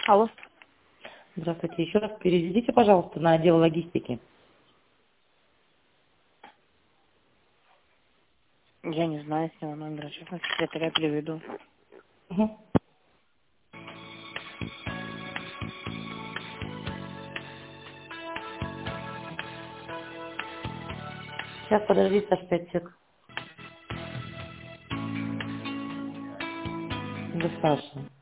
Алло. Здравствуйте. Еще раз переведите, пожалуйста, на отдел логистики. Я не знаю с него номера, честно, секретаря переведу. Угу. Сейчас, подождите, аж 5 секунд. Да, Саша.